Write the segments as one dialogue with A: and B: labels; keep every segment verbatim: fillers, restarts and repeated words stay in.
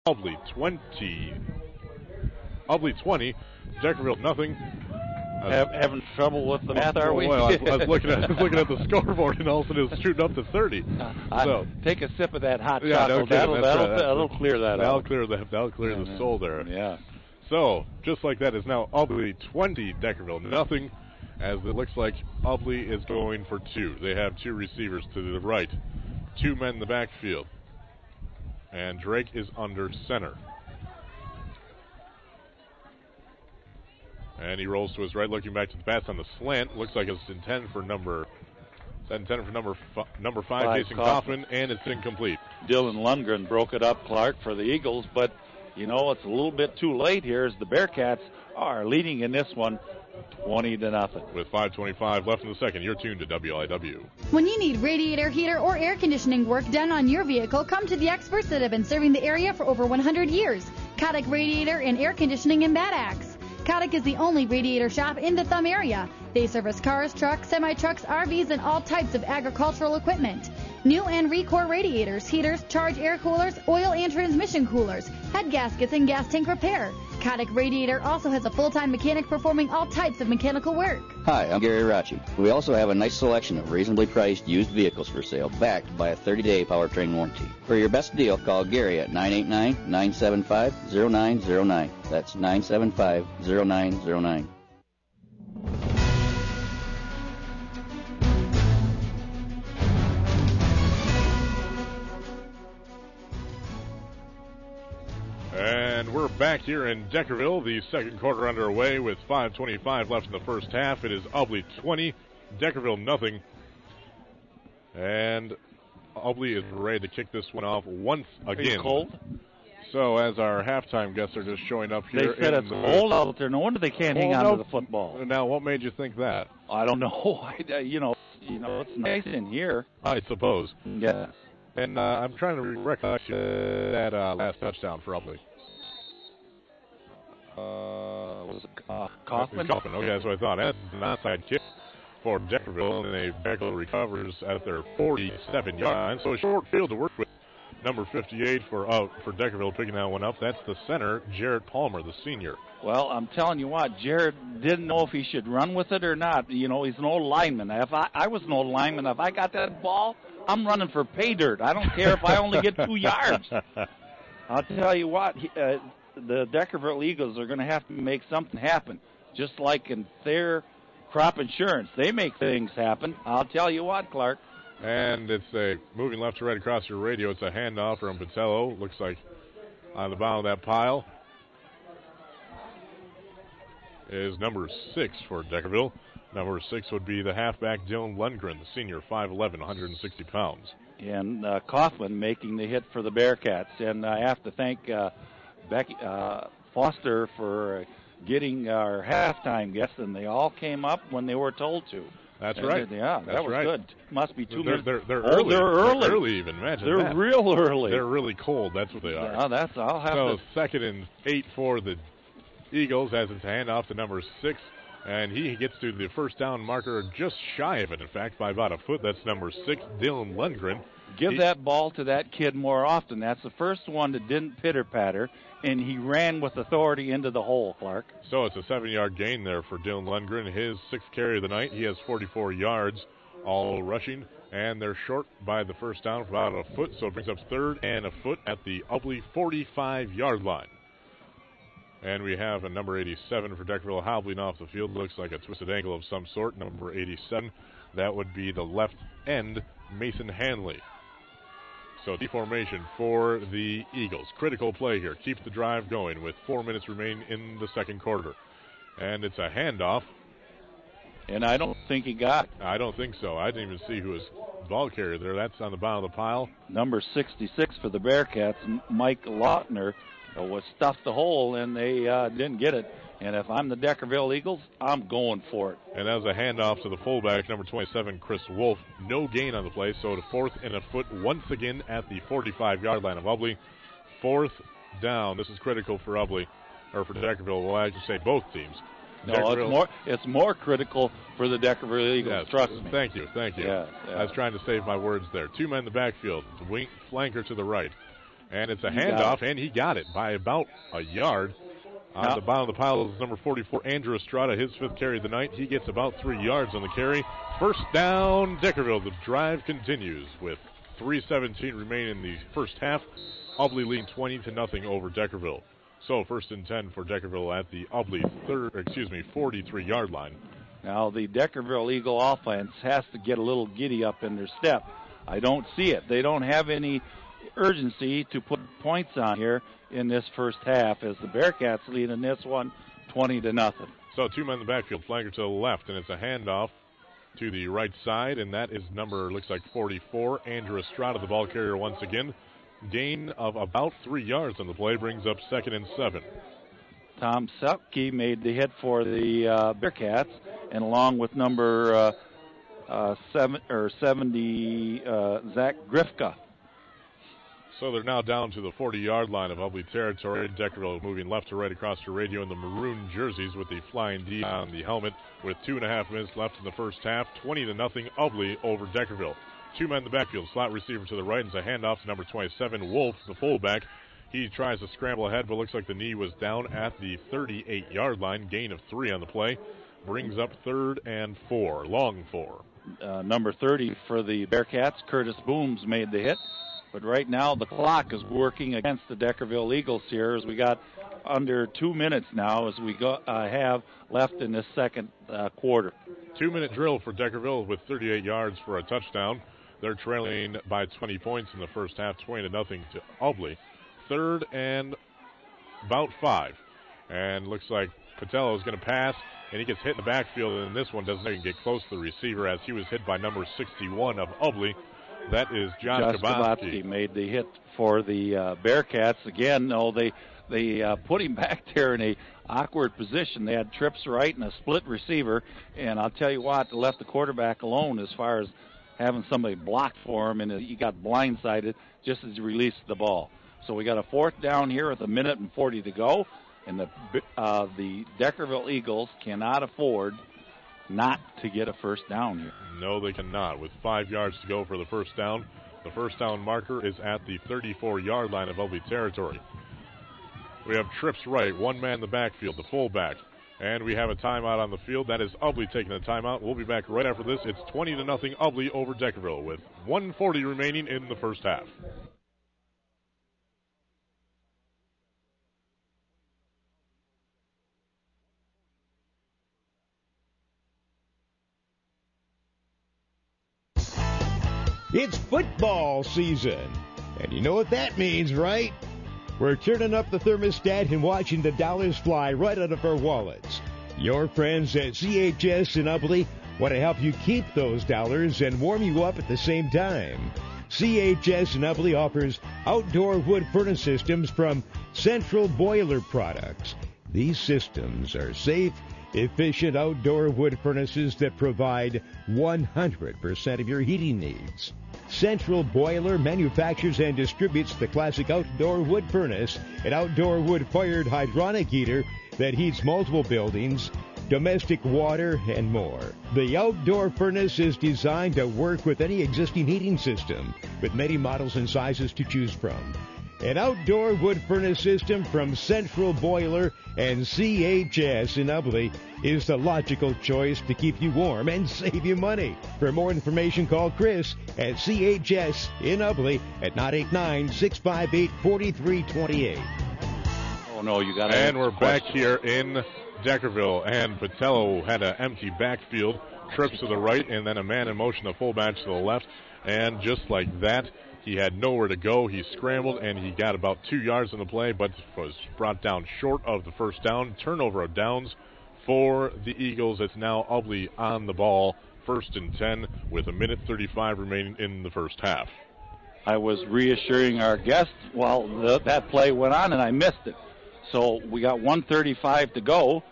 A: Ubly twenty. Ubly twenty. Deckerville nothing.
B: Have, having trouble with the math, are we?
A: Well, I was, I was looking at I was looking at the scoreboard, and all of a sudden it was shooting up to thirty.
B: Uh,
A: so
B: take a sip of that hot
A: yeah,
B: chocolate.
A: No
B: that'll
A: kidding,
B: that'll,
A: right.
B: that'll clear that
A: that'll
B: out.
A: Clear the, that'll clear
B: yeah,
A: the soul there.
B: Yeah.
A: So, just like that is now Ubly twenty, Deckerville nothing, as it looks like Ubly is going for two. They have two receivers to the right, two men in the backfield, and Drake is under center. And he rolls to his right, looking back to the pass on the slant. Looks like it's intended for number, it's intended for number f- number five,
B: five
A: Jason
B: Kaufman.
A: Kaufman, and it's incomplete.
B: Dylan Lundgren broke it up, Clark, for the Eagles, but you know it's a little bit too late here as the Bearcats are leading in this one, twenty to nothing.
A: With five twenty-five left in the second, you're tuned to W L I W.
C: When you need radiator, heater, or air conditioning work done on your vehicle, come to the experts that have been serving the area for over one hundred years. Kotick Radiator and Air Conditioning in Bad Axe. Kotick is the only radiator shop in the Thumb area. They service cars, trucks, semi-trucks, R Vs, and all types of agricultural equipment. New and Recor radiators, heaters, charge air coolers, oil and transmission coolers, head gaskets, and gas tank repair. Kotick Radiator also has a full-time mechanic performing all types of mechanical work.
D: Hi, I'm Gary Rachi. We also have a nice selection of reasonably priced used vehicles for sale, backed by a thirty-day powertrain warranty. For your best deal, call Gary at nine eight nine, nine seven five, zero nine zero nine. That's nine seven five, zero nine zero nine.
A: And we're back here in Deckerville. The second quarter underway with five twenty-five left in the first half. It is Ubly twenty, Deckerville nothing. And Ubly is ready to kick this one off once again.
B: Are you cold?
A: So as our halftime guests are just showing up here.
B: They said it's
A: the
B: cold out there. No wonder they can't hang on
A: no,
B: to the football.
A: Now, what made you think that?
B: I don't know. I, you know, you know, it's nice in here.
A: I suppose.
B: Yeah.
A: And uh, I'm trying to recollect uh, that uh, last touchdown for Ubly. Uh, was it
B: uh, Kaufman?
A: Kaufman, okay, that's what I thought. That's an onside kick for Deckerville, and a Deckerville recovers at their forty-seven yard line. So a short field to work with. Number fifty-eight for uh, for Deckerville picking that one up. That's the center, Jared Palmer, the senior.
B: Well, I'm telling you what, Jared didn't know if he should run with it or not. You know, he's an old lineman. If I, I was an old lineman, if I got that ball, I'm running for pay dirt. I don't care if I only get two yards. I'll tell you what, he, uh, the Deckerville Eagles are going to have to make something happen, just like in their crop insurance. They make things happen. I'll tell you what, Clark.
A: And it's a moving left to right across your radio. It's a handoff from Patello. Looks like on the bottom of that pile is number six for Deckerville. Number six would be the halfback Dylan Lundgren, the senior, five eleven, one hundred sixty pounds.
B: And uh, Kaufman making the hit for the Bearcats. And I have to thank uh, Becky uh, Foster for getting our halftime guests, and they all came up when they were told to.
A: That's
B: and
A: right.
B: Yeah, that
A: That's
B: was
A: right.
B: good. Must be two
A: they're,
B: minutes.
A: They're, they're
B: oh,
A: early.
B: They're early.
A: They're early even. Imagine
B: They're
A: that.
B: real early.
A: They're really cold. That's what they are.
B: Yeah, that's. I'll have
A: so
B: to.
A: second and eight for the Eagles as it's a handoff to number six, and he gets to the first down marker just shy of it, in fact, by about a foot. That's number six, Dylan Lundgren.
B: Give
A: he,
B: that ball to that kid more often. That's the first one that didn't pitter-patter, and he ran with authority into the hole, Clark.
A: So it's a seven-yard gain there for Dylan Lundgren. His sixth carry of the night. He has forty-four yards, all rushing, and they're short by the first down for about a foot, so it brings up third and a foot at the Ubly forty-five-yard line. And we have a number eighty-seven for Deckerville hobbling off the field. Looks like a twisted ankle of some sort. Number eighty-seven, that would be the left end, Mason Hanley. So deformation for the Eagles. Critical play here. Keeps the drive going with four minutes remaining in the second quarter. And it's a handoff.
B: And I don't think he got.
A: I don't think so. I didn't even see who was ball carrier there. That's on the bottom of the pile.
B: Number sixty-six for the Bearcats, Mike Lautner, uh, was stuffed the hole, and they uh, didn't get it. And if I'm the Deckerville Eagles, I'm going for it.
A: And that was a handoff to the fullback, number twenty-seven, Chris Wolf. No gain on the play, so to fourth and a foot once again at the forty-five-yard line of Ubly. Fourth down. This is critical for Ubly, or for Deckerville. Well, I should say both teams.
B: No, it's more it's more critical for the Deckerville Eagles,
A: yes,
B: trust me.
A: Thank you, thank you.
B: Yeah, yeah.
A: I was trying to save my words there. Two men in the backfield, wing flanker to the right. And it's a
B: He got
A: handoff,
B: it.
A: and he got it by about a yard. On
B: Now-
A: the bottom of the pile is number forty-four, Andrew Estrada, his fifth carry of the night. He gets about three yards on the carry. First down, Deckerville. The drive continues with three seventeen remaining in the first half. Ubly leading twenty to nothing over Deckerville. So first and ten for Deckerville at the Ubly third, excuse me, forty-three yard line.
B: Now the Deckerville Eagle offense has to get a little giddy up in their step. I don't see it. They don't have any urgency to put points on here in this first half as the Bearcats lead in this one twenty to nothing.
A: So two men in the backfield, flanker to the left, and it's a handoff to the right side, and that is number, looks like forty-four, Andrew Estrada, the ball carrier once again. Gain of about three yards on the play brings up second and seven.
B: Tom Selke made the hit for the uh, Bearcats, and along with number uh, uh, seven or seventy, uh, Zach Grifka.
A: So they're now down to the forty-yard line of Ubly territory. Deckerville moving left to right across the radio in the maroon jerseys with the flying D on the helmet. With two and a half minutes left in the first half, twenty to nothing, Ubly over Deckerville. Two men in the backfield, slot receiver to the right, and it's a handoff to number twenty-seven, Wolf, the fullback. He tries to scramble ahead, but looks like the knee was down at the thirty-eight-yard line. Gain of three on the play. Brings up third and four, long four.
B: Uh, number thirty for the Bearcats, Curtis Booms, made the hit. But right now the clock is working against the Deckerville Eagles here as we got under two minutes now as we go, uh, have left in this second uh, quarter.
A: Two-minute drill for Deckerville with thirty-eight yards for a touchdown. They're trailing by twenty points in the first half, twenty to nothing to Ubly. Third and about five. And looks like Patello is going to pass, and he gets hit in the backfield, and this one doesn't even get close to the receiver as he was hit by number sixty-one of Ubly. That is John
B: Josh
A: Kabatsky.
B: Kabatsky made the hit for the uh, Bearcats. Again, no, they they uh, put him back there in a awkward position. They had trips right and a split receiver, and I'll tell you what, they left the quarterback alone as far as having somebody block for him, and he got blindsided just as he released the ball. So we got a fourth down here with a minute and forty to go, and the uh, the Deckerville Eagles cannot afford not to get a first down here.
A: No, they cannot. With five yards to go for the first down, the first down marker is at the thirty-four-yard line of Ubly territory. We have trips right, one man in the backfield, the fullback, and we have a timeout on the field. That is Ubly taking a timeout. We'll be back right after this. It's twenty to nothing Ubly over Deckerville with one forty remaining in the first half.
E: It's football season, and you know what that means, right? We're turning up the thermostat and watching the dollars fly right out of our wallets. Your friends at C H S in Ubly want to help you keep those dollars and warm you up at the same time. C H S in Ubly offers outdoor wood furnace systems from Central Boiler Products. These systems are safe, efficient outdoor wood furnaces that provide one hundred percent of your heating needs. Central Boiler manufactures and distributes the classic outdoor wood furnace, an outdoor wood-fired hydronic heater that heats multiple buildings, domestic water, and more. The outdoor furnace is designed to work with any existing heating system, with many models and sizes to choose from. An outdoor wood furnace system from Central Boiler and C H S in Ubly is the logical choice to keep you warm and save you money. For more information, call Chris at C H S in Ubly at nine eight nine, six five eight, four three two eight.
B: Oh, no, you got to
A: And we're back here in Deckerville, and Patello had an empty backfield, trips to the right, and then a man in motion, the fullback to the left, and just like that, he had nowhere to go. He scrambled, and he got about two yards on the play, but was brought down short of the first down. Turnover of downs for the Eagles. It's now Ubly on the ball, first and ten, with a minute thirty-five remaining in the first half.
B: I was reassuring our guests while the, that play went on, and I missed it. So we got one thirty-five to go,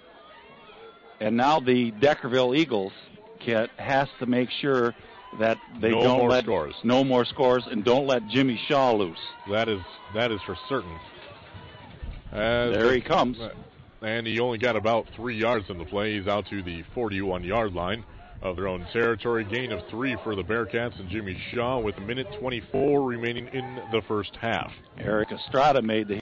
B: and now the Deckerville Eagles can, has to make sure that they
A: no
B: don't
A: more
B: let
A: scores.
B: no more scores, and don't let Jimmy Shaw loose.
A: That is that is for certain. As
B: there he comes.
A: And he only got about three yards in the play. He's out to the forty-one-yard line. of their own territory. Gain of three for the Bearcats and Jimmy Shaw with a minute twenty-four remaining in the first half.
B: Eric Estrada made the